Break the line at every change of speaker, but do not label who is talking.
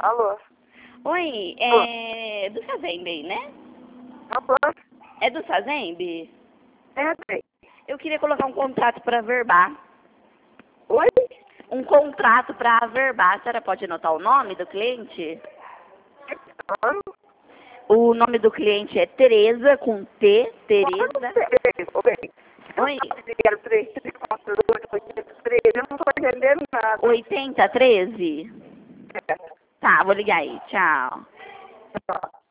Alô?
Oi, é do Sazembe, né?
Alô?
É do Sazembe?
É, bem.
Eu queria colocar um contrato para averbar.
Oi?
Um contrato para averbar. A senhora pode anotar o nome do cliente?
Alô?
O nome do cliente é Tereza, com T, Tereza.
Oi.
Oi,
334883, eu não estou entendendo nada.
8013?
É.
Tá, vou ligar aí. Tchau.
Tá.